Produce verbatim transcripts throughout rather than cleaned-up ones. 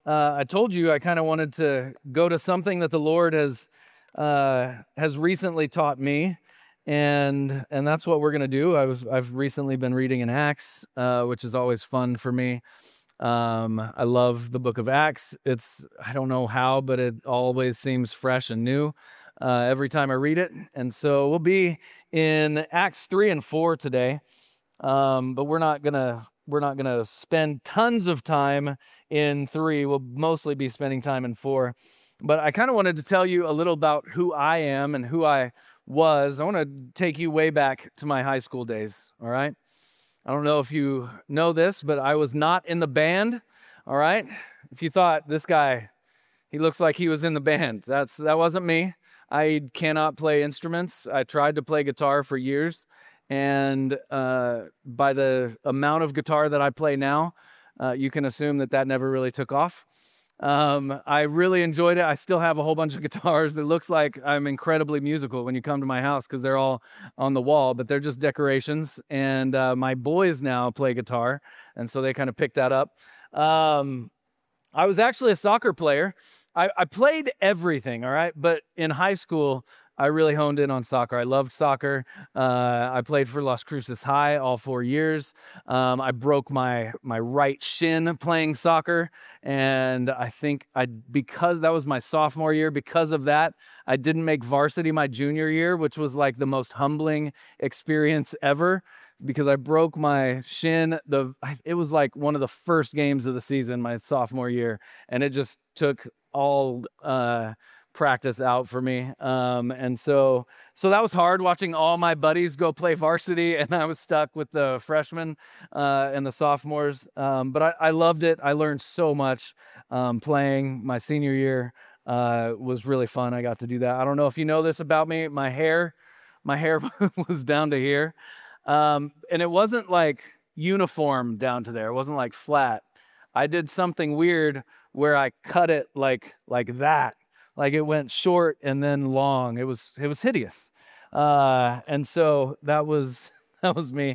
uh, I told you I kind of wanted to go to something that the Lord has uh, has recently taught me, and and that's what we're gonna do. I was I've recently been reading in Acts, uh, which is always fun for me. Um, I love the book of Acts. It's I don't know how, but it always seems fresh and new uh, every time I read it. And so we'll be in Acts three and four today. Um, but we're not gonna we're not gonna spend tons of time in three. We'll mostly be spending time in four. But I kind of wanted to tell you a little about who I am and who I was. I want to take you way back to my high school days. All right. I don't know if you know this, but I was not in the band. All right. If you thought this guy, he looks like he was in the band, that's that wasn't me. I cannot play instruments. I tried to play guitar for years. And uh, by the amount of guitar that I play now, uh, you can assume that that never really took off. Um, I really enjoyed it. I still have a whole bunch of guitars. It looks like I'm incredibly musical when you come to my house because they're all on the wall, but they're just decorations. And uh, my boys now play guitar, and so they kind of pick that up. Um, I was actually a soccer player. I, I played everything, all right? But in high school, I really honed in on soccer. I loved soccer. Uh, I played for Las Cruces High all four years. Um, I broke my my right shin playing soccer, and I think I because that was my sophomore year. Because of that, I didn't make varsity my junior year, which was like the most humbling experience ever. Because I broke my shin, the it was like one of the first games of the season, my sophomore year, and it just took all. Uh, practice out for me. Um, and so, so that was hard watching all my buddies go play varsity and I was stuck with the freshmen, uh, and the sophomores. Um, but I, I loved it. I learned so much, um, playing. My senior year, uh, was really fun. I got to do that. I don't know if you know this about me. My hair, my hair was down to here. Um, and it wasn't like uniform down to there. It wasn't like flat. I did something weird where I cut it like, like that. Like it went short and then long. It was it was hideous, uh, and so that was that was me.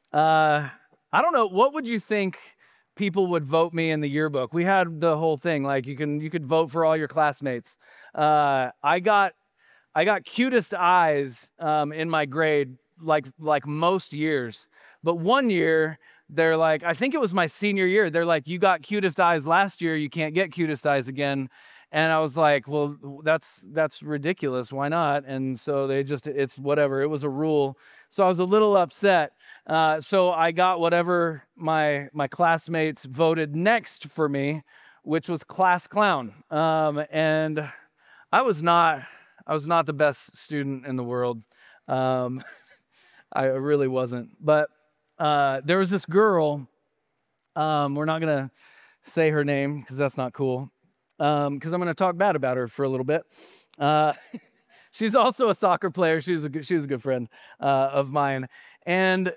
Uh, I don't know. What would you think people would vote me in the yearbook? We had the whole thing. Like you can you could vote for all your classmates. Uh, I got I got cutest eyes um, in my grade, like like most years. But one year they're like, I think it was my senior year. They're like, you got cutest eyes last year. You can't get cutest eyes again. And I was like, well, that's that's ridiculous. Why not? And so they just, it's whatever. It was a rule. So I was a little upset. Uh, so I got whatever my my classmates voted next for me, which was class clown. Um, and I was not, I was not the best student in the world. Um, I really wasn't. But uh, there was this girl. Um, we're not gonna say her name because that's not cool. Because um, I'm going to talk bad about her for a little bit. Uh, she's also a soccer player. She was a good, she was a good friend uh, of mine, and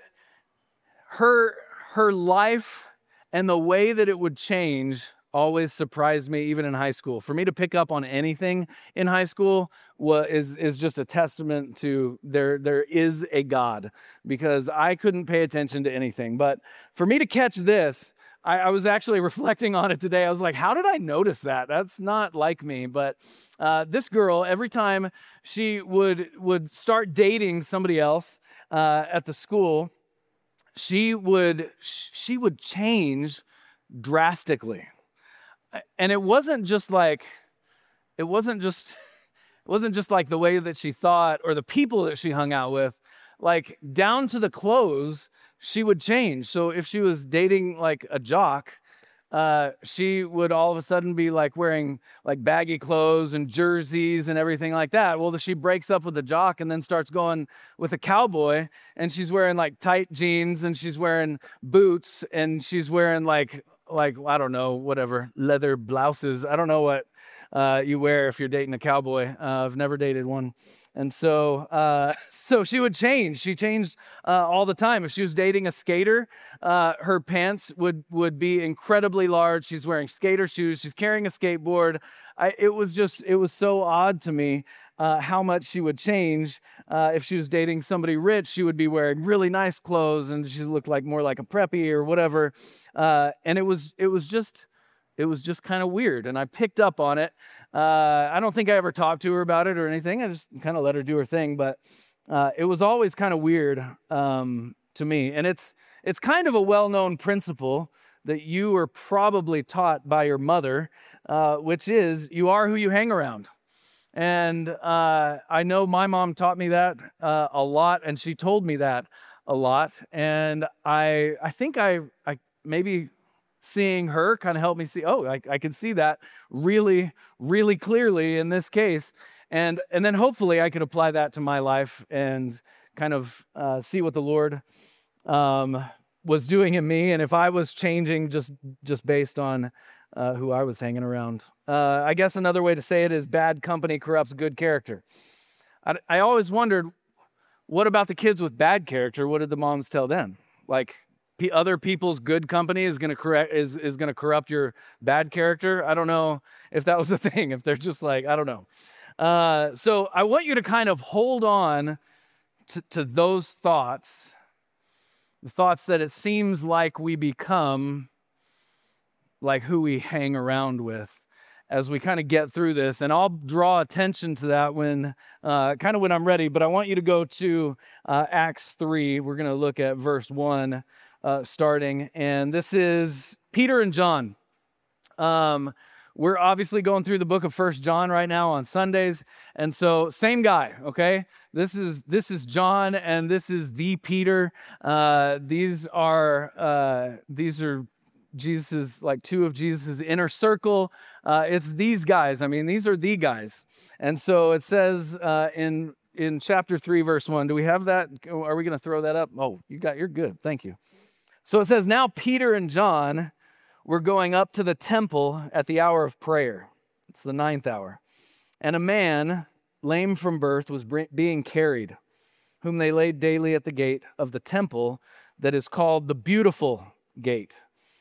her her life and the way that it would change always surprised me, even in high school. For me to pick up on anything in high school was is is just a testament to there there is a God, because I couldn't pay attention to anything. But for me to catch this. I, I was actually reflecting on it today. I was like, how did I notice that? That's not like me. But uh, this girl, every time she would would start dating somebody else uh, at the school, she would she would change drastically. And it wasn't just like it wasn't just it wasn't just like the way that she thought or the people that she hung out with, like down to the clothes. She would change. So if she was dating like a jock, uh, she would all of a sudden be like wearing like baggy clothes and jerseys and everything like that. Well, she breaks up with the jock and then starts going with a cowboy, and she's wearing like tight jeans and she's wearing boots and she's wearing like, like, I don't know, whatever, leather blouses. I don't know what uh, you wear if you're dating a cowboy. Uh, I've never dated one. And so uh, so she would change. She changed uh, all the time. If she was dating a skater, uh, her pants would, would be incredibly large. She's wearing skater shoes. She's carrying a skateboard. I, it was just, it was so odd to me uh, how much she would change. Uh, if she was dating somebody rich, she would be wearing really nice clothes and she looked like more like a preppy or whatever. Uh, and it was, it was just, it was just kind of weird, and I picked up on it. Uh, I don't think I ever talked to her about it or anything. I just kind of let her do her thing, but uh, it was always kind of weird um, to me. And it's it's kind of a well-known principle that you were probably taught by your mother, uh, which is you are who you hang around. And uh, I know my mom taught me that uh, a lot, and she told me that a lot. And I I think I I maybe seeing her kind of helped me see, oh, I, I can see that really, really clearly in this case. And and then hopefully I could apply that to my life and kind of uh, see what the Lord um, was doing in me, and if I was changing just just based on uh, who I was hanging around. Uh, I guess another way to say it is bad company corrupts good character. I, I always wondered, what about the kids with bad character? What did the moms tell them? Like, p- other people's good company is going to correct is is going to corrupt your bad character? I don't know if that was a thing. If they're just like, I don't know. Uh, so I want you to kind of hold on to, to those thoughts. The thoughts that it seems like we become like who we hang around with as we kind of get through this. And I'll draw attention to that when, uh, kind of when I'm ready. But I want you to go to uh, Acts three. We're going to look at verse one uh, starting. And this is Peter and John. Um, we're obviously going through the book of First John right now on Sundays. And so same guy, okay? This is this is John, and this is the Peter. Uh, these are uh, these are Jesus's, like two of Jesus's inner circle. Uh, it's these guys. I mean, these are the guys. And so it says uh, in in chapter three, verse one. Do we have that? Are we going to throw that up? Oh, you got. You're good. Thank you. So it says, now Peter and John were going up to the temple at the hour of prayer. It's the ninth hour, and a man lame from birth was being carried, whom they laid daily at the gate of the temple that is called the Beautiful Gate,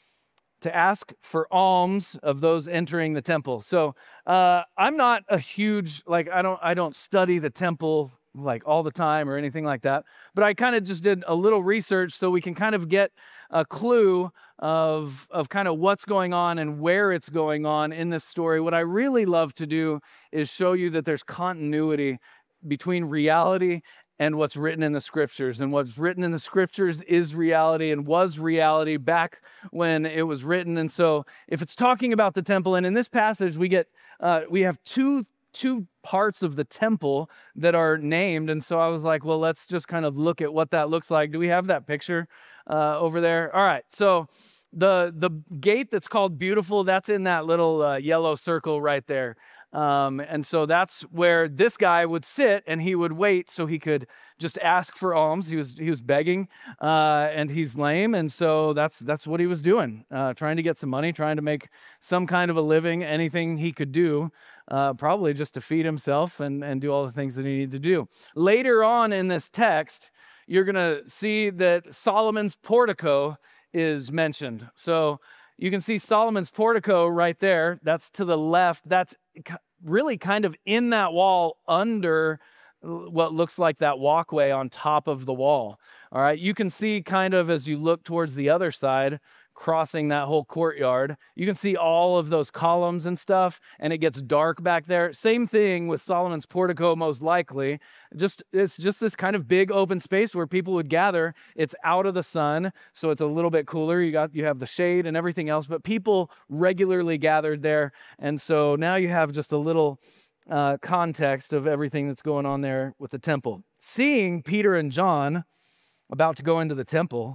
to ask for alms of those entering the temple. So uh, I'm not a huge, like, I don't I don't study the temple like all the time or anything like that, but I kind of just did a little research so we can kind of get a clue of, of kind of what's going on and where it's going on in this story. What I really love to do is show you that there's continuity between reality and what's written in the scriptures. And what's written in the scriptures is reality and was reality back when it was written. And so if it's talking about the temple, and in this passage we get, uh, we have two two parts of the temple that are named. And so I was like, well, let's just kind of look at what that looks like. Do we have that picture uh, over there? All right. So the the gate that's called Beautiful, that's in that little uh, yellow circle right there. Um, and so that's where this guy would sit, and he would wait so he could just ask for alms. He was he was begging, uh, and he's lame, and so that's that's what he was doing, uh, trying to get some money, trying to make some kind of a living, anything he could do, uh, probably just to feed himself and, and do all the things that he needed to do. Later on in this text, you're going to see that Solomon's portico is mentioned. So you can see Solomon's portico right there. That's to the left. That's really kind of in that wall under what looks like that walkway on top of the wall. All right. You can see kind of as you look towards the other side, crossing that whole courtyard, you can see all of those columns and stuff, and it gets dark back there. Same thing with Solomon's portico, most likely. Just it's just this kind of big open space where people would gather. It's out of the sun, so it's a little bit cooler. You got you have the shade and everything else, but people regularly gathered there. And so now you have just a little uh, context of everything that's going on there with the temple. Seeing Peter and John about to go into the temple,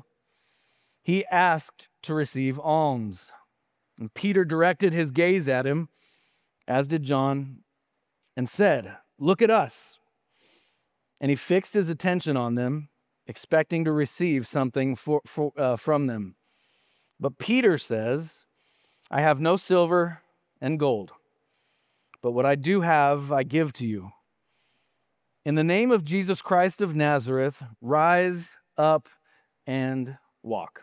he asked to receive alms. And Peter directed his gaze at him, as did John, and said, "Look at us." And he fixed his attention on them, expecting to receive something for, for, uh, from them. But Peter says, "I have no silver and gold, but what I do have I give to you. In the name of Jesus Christ of Nazareth, rise up and walk."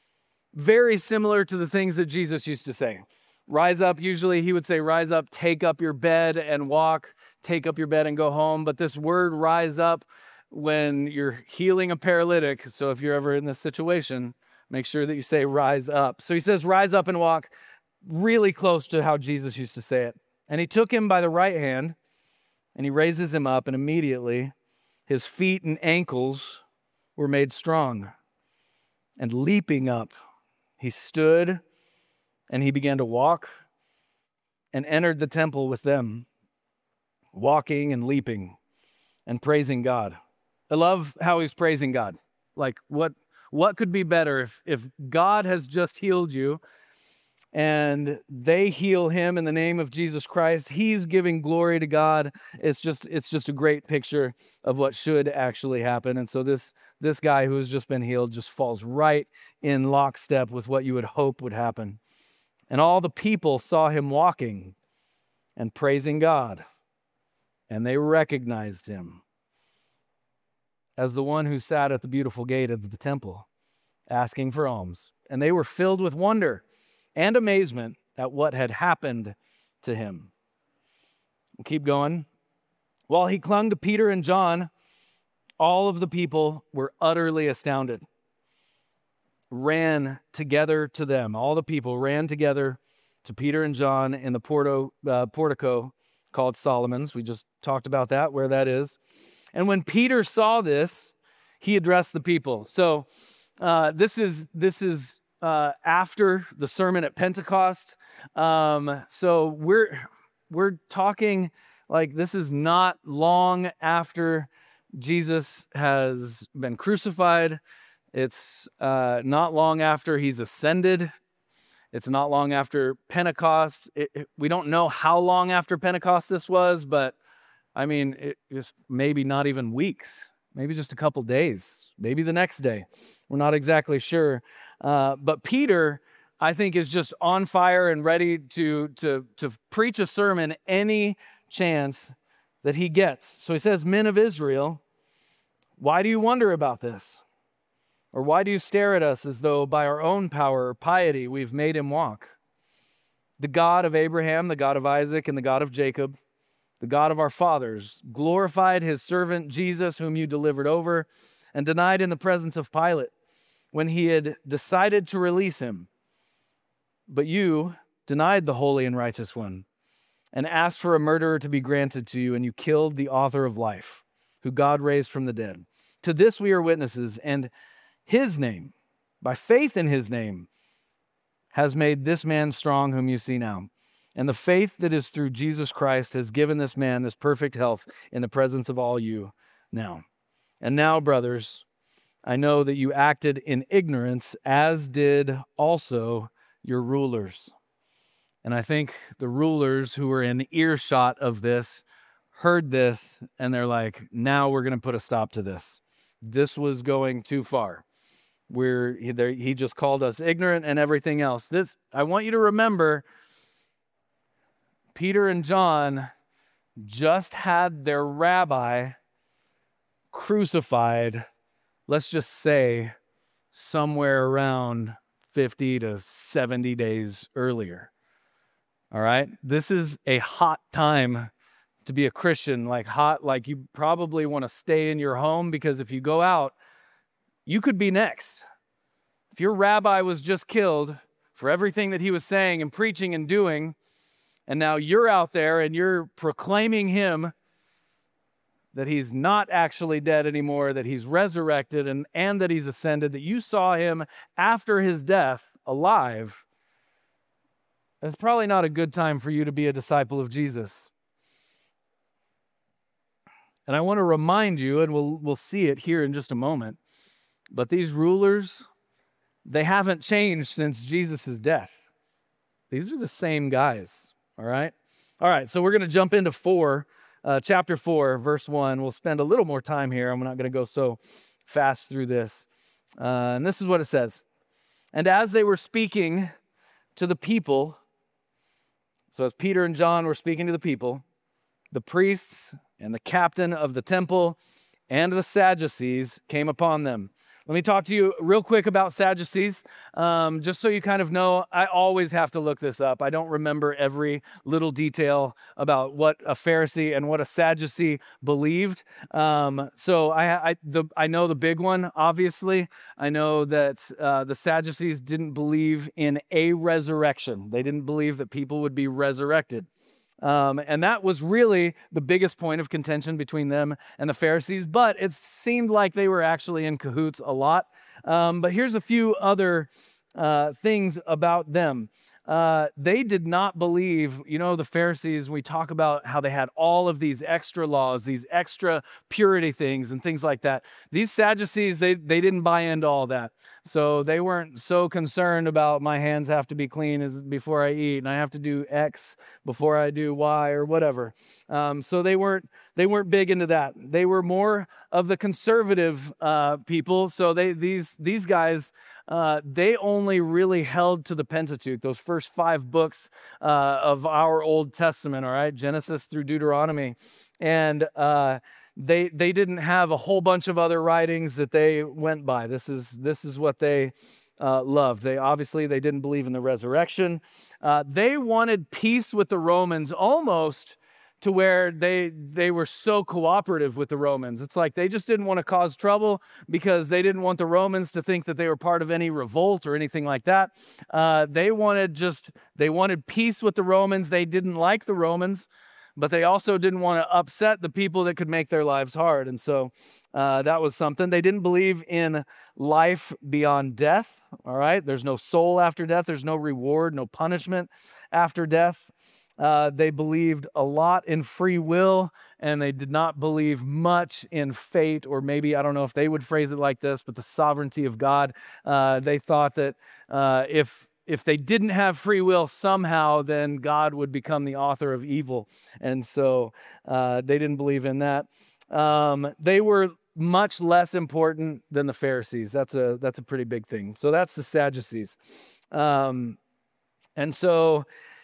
Very similar to the things that Jesus used to say. Rise up, usually he would say, rise up, take up your bed and walk, take up your bed and go home. But this word rise up, when you're healing a paralytic, so if you're ever in this situation, make sure that you say rise up. So he says, rise up and walk. really close to how Jesus used to say it. And he took him by the right hand, and he raises him up, and immediately his feet and ankles were made strong. And leaping up, he stood, and he began to walk, and entered the temple with them, walking and leaping and praising God. I love how he's praising God. Like, what, what could be better if, if God has just healed you, and they heal him in the name of Jesus Christ? He's giving glory to God. It's just it's just a great picture of what should actually happen. And so this, this guy who has just been healed just falls right in lockstep with what you would hope would happen. And all the people saw him walking and praising God, and they recognized him as the one who sat at the beautiful gate of the temple, asking for alms. And they were filled with wonder and amazement at what had happened to him. We'll keep going. While he clung to Peter and John, all of the people were utterly astounded, ran together to them. All the people ran together to Peter and John in the porto, uh, portico called Solomon's. We just talked about that, where that is. And when Peter saw this, he addressed the people. So uh, this is this is uh, after the sermon at Pentecost. Um, so we're we're talking like this is not long after Jesus has been crucified. It's uh, not long after he's ascended. It's not long after Pentecost. It, it, we don't know how long after Pentecost this was, but I mean, it was maybe not even weeks, maybe just a couple days, maybe the next day. We're not exactly sure. Uh, but Peter, I think, is just on fire and ready to, to, to preach a sermon any chance that he gets. So he says, "Men of Israel, why do you wonder about this? Or why do you stare at us as though by our own power or piety we've made him walk? The God of Abraham, the God of Isaac, and the God of Jacob, the God of our fathers, glorified his servant Jesus, whom you delivered over and denied in the presence of Pilate when he had decided to release him. But you denied the holy and righteous one and asked for a murderer to be granted to you, and you killed the author of life, who God raised from the dead. To this we are witnesses, and his name, by faith in his name, has made this man strong whom you see now. And the faith that is through Jesus Christ has given this man this perfect health in the presence of all you now. And now, brothers, I know that you acted in ignorance, as did also your rulers." And I think the rulers who were in earshot of this heard this, and they're like, now we're going to put a stop to this. This was going too far. We're, he, he just called us ignorant and everything else. This, I want you to remember, Peter and John just had their rabbi crucified, let's just say, somewhere around fifty to seventy days earlier. All right? This is a hot time to be a Christian, like hot, like you probably want to stay in your home, because if you go out, you could be next. If your rabbi was just killed for everything that he was saying and preaching and doing, and now you're out there and you're proclaiming him that he's not actually dead anymore, that he's resurrected and, and that he's ascended, that you saw him after his death alive, it's probably not a good time for you to be a disciple of Jesus. And I want to remind you, and we'll we'll see it here in just a moment, but these rulers, they haven't changed since Jesus' death. These are the same guys, all right? All right, so we're going to jump into four, uh, chapter four, verse one. We'll spend a little more time here. I'm not going to go so fast through this. Uh, and this is what it says. "And as they were speaking to the people," so as Peter and John were speaking to the people, "the priests and the captain of the temple and the Sadducees came upon them, Let me talk to you real quick about Sadducees, um, just so you kind of know. I always have to look this up. I don't remember every little detail about what a Pharisee and what a Sadducee believed. Um, so I, I, the, I know the big one, obviously. I know that uh, the Sadducees didn't believe in a resurrection. They didn't believe that people would be resurrected. Um, and that was really the biggest point of contention between them and the Pharisees, but it seemed like they were actually in cahoots a lot. Um, but here's a few other uh, things about them. Uh, they did not believe, you know, the Pharisees, we talk about how they had all of these extra laws, these extra purity things and things like that. These Sadducees, they, they didn't buy into all that. So they weren't so concerned about my hands have to be clean as before I eat, and I have to do X before I do Y or whatever. Um, so they weren't they weren't big into that. They were more of the conservative uh, people. So they these these guys uh, they only really held to the Pentateuch, those first five books uh, of our Old Testament. All right, Genesis through Deuteronomy, and uh, They they didn't have a whole bunch of other writings that they went by. This is this is what they uh, loved. They obviously they didn't believe in the resurrection. Uh, they wanted peace with the Romans almost to where they they were so cooperative with the Romans. It's like they just didn't want to cause trouble because they didn't want the Romans to think that they were part of any revolt or anything like that. Uh, they wanted just they wanted peace with the Romans. They didn't like the Romans, but they also didn't want to upset the people that could make their lives hard. And so uh, that was something. They didn't believe in life beyond death, all right? There's no soul after death. There's no reward, no punishment after death. Uh, they believed a lot in free will, and they did not believe much in fate, or maybe, I don't know if they would phrase it like this, but the sovereignty of God. Uh, they thought that uh, if If they didn't have free will somehow, then God would become the author of evil. And so uh, they didn't believe in that. Um, they were much less important than the Pharisees. That's a that's a pretty big thing. So that's the Sadducees. Um, and so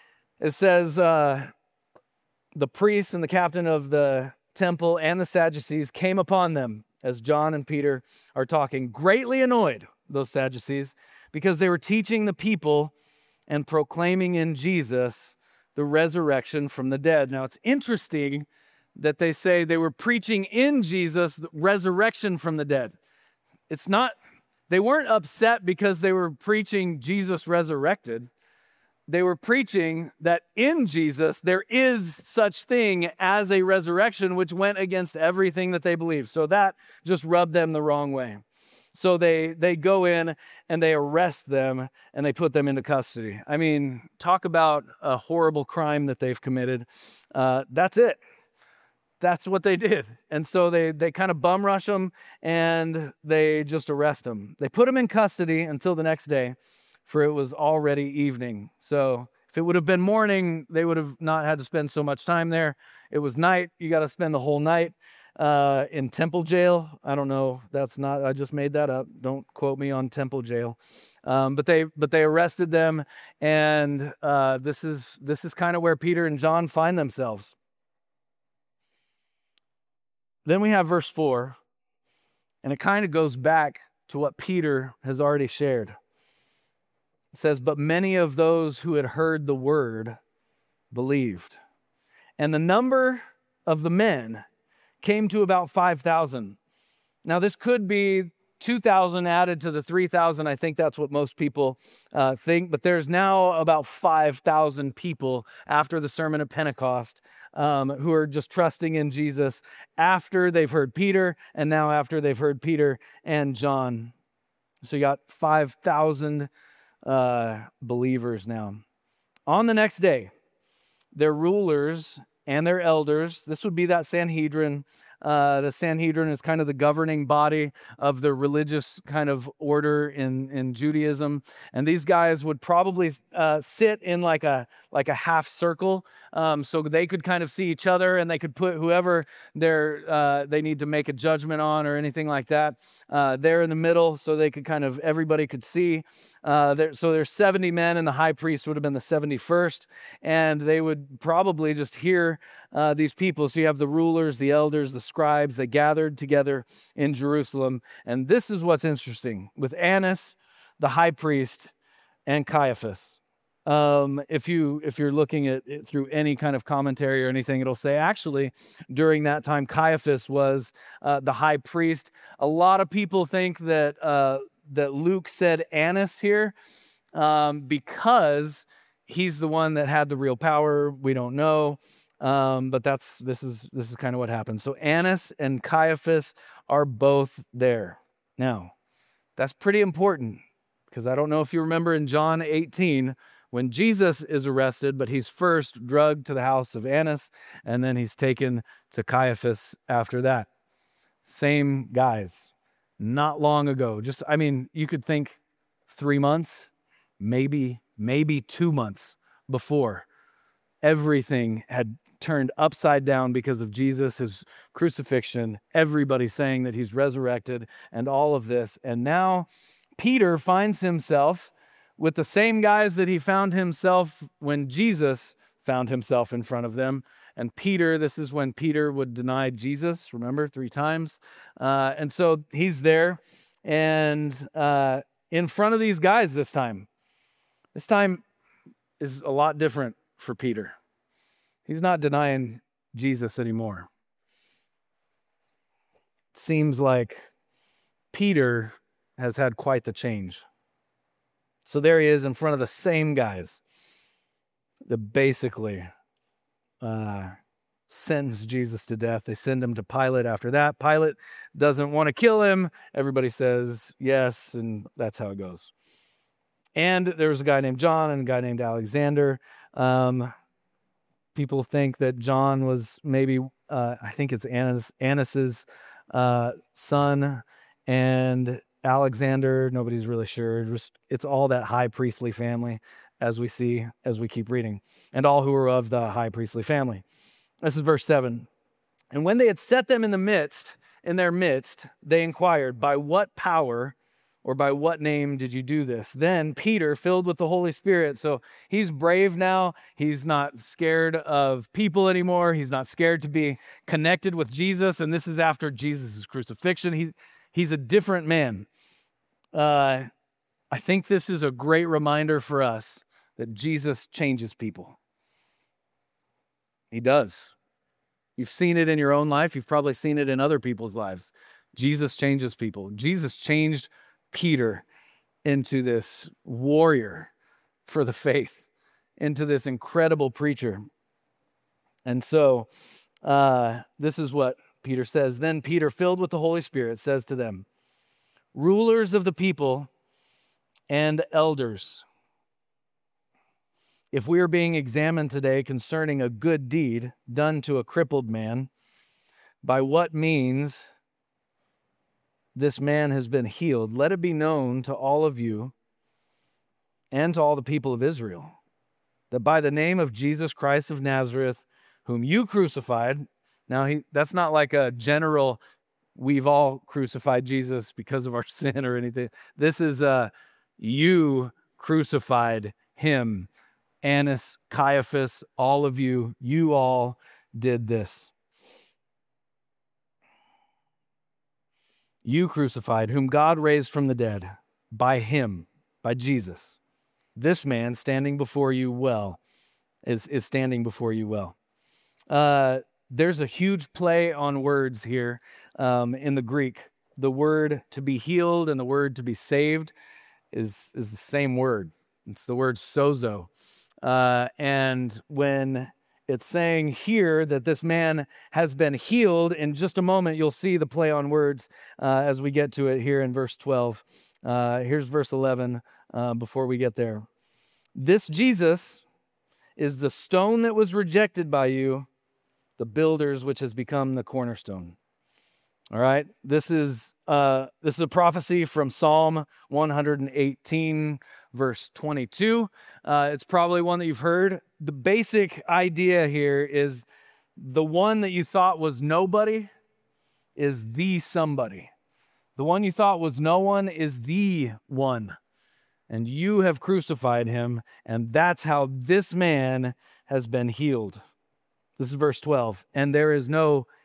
it says uh, the priests and the captain of the temple and the Sadducees came upon them as John and Peter are talking, greatly annoyed, those Sadducees, because they were teaching the people and proclaiming in Jesus the resurrection from the dead. Now, it's interesting that they say they were preaching in Jesus the resurrection from the dead. It's not, they weren't upset because they were preaching Jesus resurrected. They were preaching that in Jesus there is such thing as a resurrection, which went against everything that they believed. So that just rubbed them the wrong way. So they they go in and they arrest them and they put them into custody. I mean, talk about a horrible crime that they've committed. Uh, that's it. That's what they did. And so they they kind of bum rush them and they just arrest them. They put them in custody until the next day, for it was already evening. So if it would have been morning, they would have not had to spend so much time there. It was night. You got to spend the whole night uh, in temple jail. I don't know. That's not, I just made that up. Don't quote me on temple jail. Um, but they, but they arrested them. And uh, this is, this is kind of where Peter and John find themselves. Then we have verse four, and it kind of goes back to what Peter has already shared. It says, but many of those who had heard the word believed. And the number of the men came to about five thousand. Now, this could be two thousand added to the three thousand. I think that's what most people uh, think. But there's now about five thousand people after the Sermon of Pentecost um, who are just trusting in Jesus after they've heard Peter, and now after they've heard Peter and John. So you got five thousand uh, believers now. On the next day, their rulers and their elders, this would be that Sanhedrin. Uh, the Sanhedrin is kind of the governing body of the religious kind of order in, in Judaism. And these guys would probably uh, sit in like a like a half circle, um, so they could kind of see each other, and they could put whoever they're, uh, they need to make a judgment on or anything like that uh, there in the middle, so they could kind of, everybody could see. Uh, there, so there's seventy men, and the high priest would have been the seventy-first, and they would probably just hear uh, these people. So you have the rulers, the elders, the scribes. They gathered together in Jerusalem. And this is what's interesting with Annas, the high priest, and Caiaphas. Um, if you if you're looking at it through any kind of commentary or anything, it'll say actually during that time Caiaphas was uh, the high priest. A lot of people think that uh, that Luke said Annas here um, because he's the one that had the real power. We don't know, um, but that's this is this is kind of what happened. So Annas and Caiaphas are both there. Now, that's pretty important because I don't know if you remember in John eighteen. When Jesus is arrested, but he's first drugged to the house of Annas, and then he's taken to Caiaphas after that. Same guys, not long ago. Just, I mean, you could think three months, maybe, maybe two months before. Everything had turned upside down because of Jesus, his crucifixion, everybody saying that he's resurrected, and all of this. And now Peter finds himself with the same guys that he found himself when Jesus found himself in front of them. And Peter, this is when Peter would deny Jesus, remember, three times. Uh, and so he's there and uh, in front of these guys this time. This time is a lot different for Peter. He's not denying Jesus anymore. It seems like Peter has had quite the change. So there he is in front of the same guys that basically uh, sentence Jesus to death. They send him to Pilate after that. Pilate doesn't want to kill him. Everybody says yes, and that's how it goes. And there was a guy named John and a guy named Alexander. Um, people think that John was maybe, uh, I think it's Annas, Annas's uh, son, and Alexander, nobody's really sure. It's all that high priestly family, as we see, as we keep reading, and all who are of the high priestly family. This is verse seven. And when they had set them in the midst, in their midst, they inquired, by what power or by what name did you do this? Then Peter, filled with the Holy Spirit, so he's brave now. He's not scared of people anymore. He's not scared to be connected with Jesus. And this is after Jesus' crucifixion. He, he's a different man. Uh, I think this is a great reminder for us that Jesus changes people. He does. You've seen it in your own life. You've probably seen it in other people's lives. Jesus changes people. Jesus changed Peter into this warrior for the faith, into this incredible preacher. And so uh, this is what Peter says. Then Peter, filled with the Holy Spirit, says to them, rulers of the people and elders, if we are being examined today concerning a good deed done to a crippled man, by what means this man has been healed, let it be known to all of you and to all the people of Israel that by the name of Jesus Christ of Nazareth, whom you crucified, now he, that's not like a general, we've all crucified Jesus because of our sin or anything. This is uh, you crucified him. Annas, Caiaphas, all of you, you all did this. You crucified, whom God raised from the dead, by him, by Jesus. This man standing before you well, is, is standing before you well. Uh, there's a huge play on words here um, in the Greek. The word to be healed and the word to be saved is, is the same word. It's the word sozo. Uh, and when it's saying here that this man has been healed, in just a moment you'll see the play on words uh, as we get to it here in verse twelve. Uh, here's verse eleven uh, before we get there. This Jesus is the stone that was rejected by you, the builders, which has become the cornerstone. All right, this is uh, this is a prophecy from Psalm one eighteen, verse twenty-two. Uh, it's probably one that you've heard. The basic idea here is the one that you thought was nobody is the somebody. The one you thought was no one is the one. And you have crucified him, and that's how this man has been healed. This is verse twelve. And there is no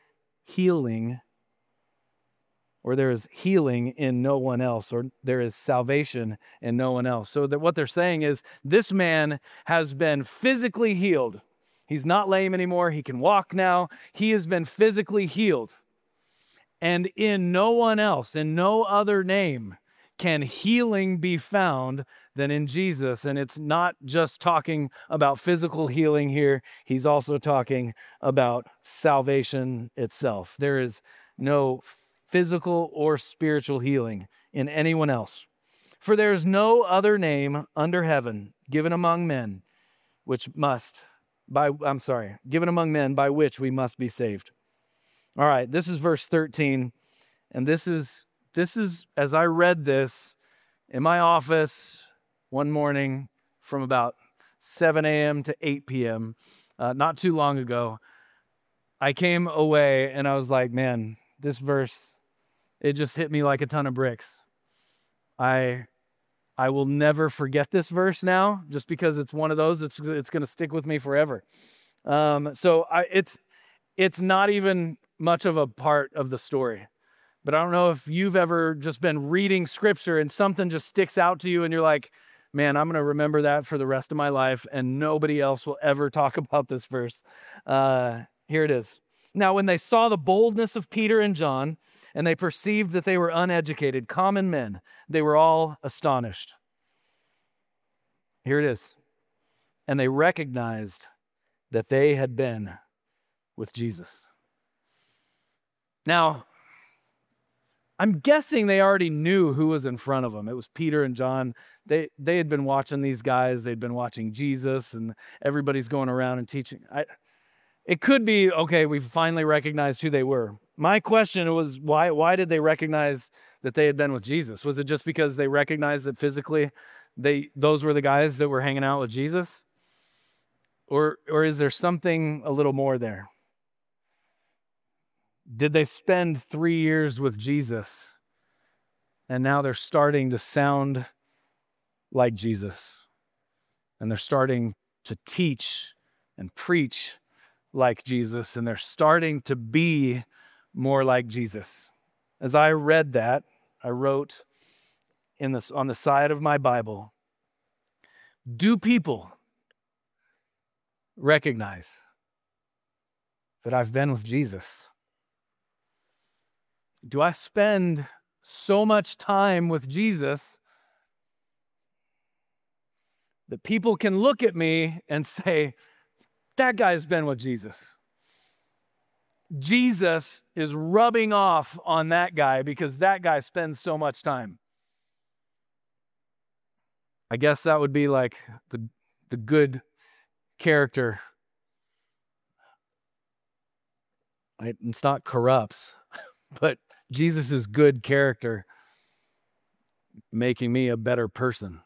healing, or there is healing in no one else, or there is salvation in no one else. So that what they're saying is this man has been physically healed. He's not lame anymore. He can walk now. He has been physically healed. And in no one else, in no other name, can healing be found than in Jesus. And it's not just talking about physical healing here. He's also talking about salvation itself. There is no physical or spiritual healing in anyone else. For there is no other name under heaven given among men which must, by, I'm sorry, given among men by which we must be saved. All right, this is verse thirteen. And this is, this is, as I read this in my office one morning from about seven a.m. to eight p.m., uh, not too long ago, I came away and I was like, man, this verse, it just hit me like a ton of bricks. I I will never forget this verse now, just because it's one of those, it's it's going to stick with me forever. Um, so I, it's it's not even much of a part of the story. But I don't know if you've ever just been reading scripture and something just sticks out to you and you're like, man, I'm going to remember that for the rest of my life and nobody else will ever talk about this verse. Uh, here it is. Now, when they saw the boldness of Peter and John, and they perceived that they were uneducated, common men, they were all astonished. Here it is. And they recognized that they had been with Jesus. Now, I'm guessing they already knew who was in front of them. It was Peter and John. They they had been watching these guys. They'd been watching Jesus, and everybody's going around and teaching. I, It could be, okay, we've finally recognized who they were. My question was, why why did they recognize that they had been with Jesus? Was it just because they recognized that physically they those were the guys that were hanging out with Jesus? Or or is there something a little more there? Did they spend three years with Jesus and now they're starting to sound like Jesus? And they're starting to teach and preach like Jesus, and they're starting to be more like Jesus. As I read that, I wrote in this on the side of my Bible, do people recognize that I've been with Jesus? Do I spend so much time with Jesus that people can look at me and say, that guy's been with Jesus? Jesus is rubbing off on that guy because that guy spends so much time. I guess that would be like the, the good character. I, it's not corrupts, but Jesus' good character making me a better person.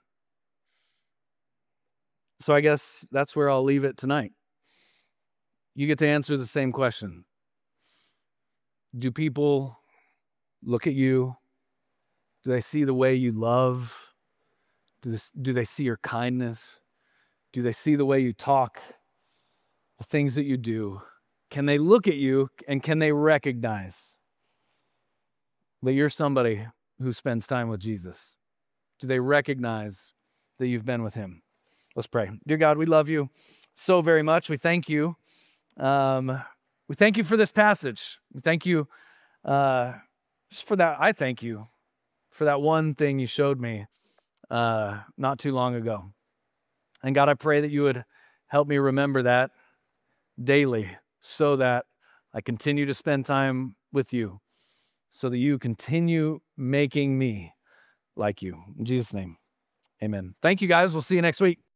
So I guess that's where I'll leave it tonight. You get to answer the same question. Do people look at you? Do they see the way you love? Do, this, do they see your kindness? Do they see the way you talk? The things that you do? Can they look at you and can they recognize that you're somebody who spends time with Jesus? Do they recognize that you've been with him? Let's pray. Dear God, we love you so very much. We thank you. Um, we thank you for this passage. We thank you uh, just for that. I thank you for that one thing you showed me uh, not too long ago. And God, I pray that you would help me remember that daily so that I continue to spend time with you, so that you continue making me like you. In Jesus' name, amen. Thank you, guys. We'll see you next week.